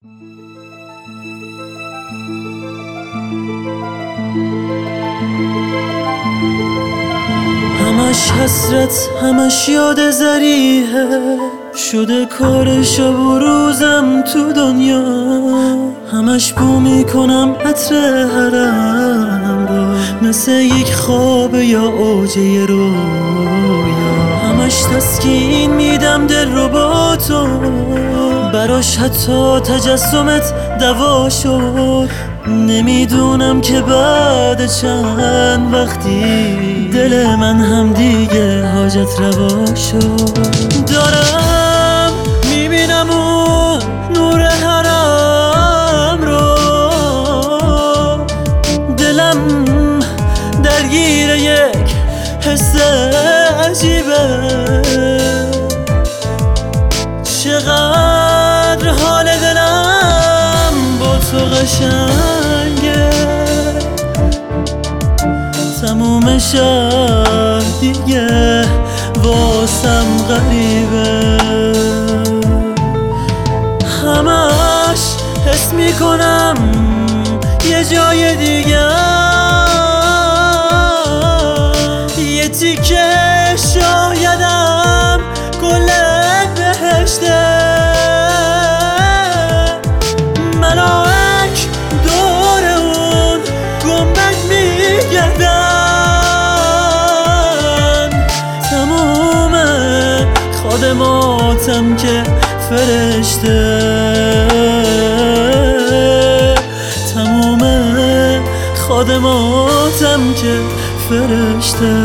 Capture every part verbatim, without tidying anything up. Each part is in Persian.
همش حسرت، همش یاد زریحه، شده کار شب و روزم تو دنیا. همش بو میکنم عطر حرم رو، مثل یک خواب یا اوج یه رویا. همش تسکین میدم دل رو با تو، براش حتی تجسمت دوا شد. نمیدونم که بعد چند وقتی دل من هم دیگه حاجت روا شد. دارم میبینم اون نور حرم رو، دلم درگیر یک حس عجیبه. چقدر حال دلم با تو قشنگه، تموم شهر دیگه واسم غریبه. همش حس میکنم یه جای دیگه، یه تیکه شایدم کل بهشته. ملاک دور اون گنبد میگردن، تموم خادماتم که فرشته، تموم خادماتم که فرشته.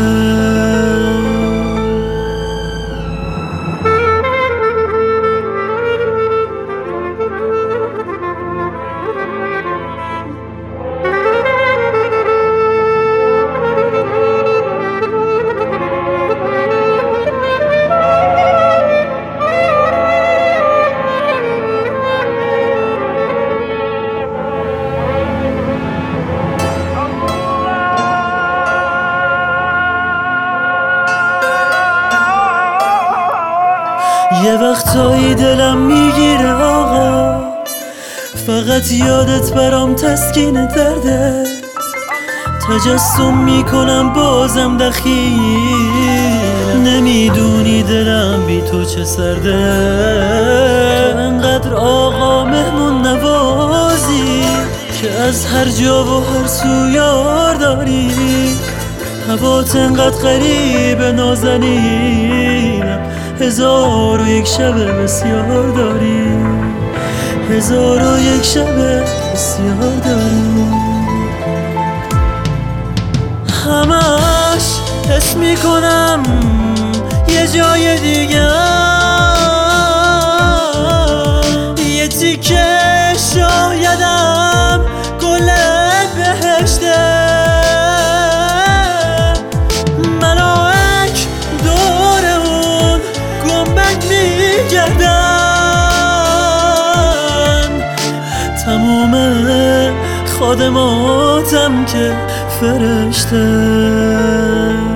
یه وقتایی دلم میگیره آقا، فقط یادت برام تسکین درده. تجسم میکنم بازم دخیل، نمیدونی دلم بی تو چه سرده. تو انقدر آقا مهمون نوازی که از هر جا و هر سو یار داری. هوات انقدر غریبه نازنینم، هزار و یک شب بسیار داری، هزار و یک شب بسیار داری. همش حس میکنم یه جای دیگه، یه تیکه شایدم کل بهشته. تموم خادماتم که فرشته.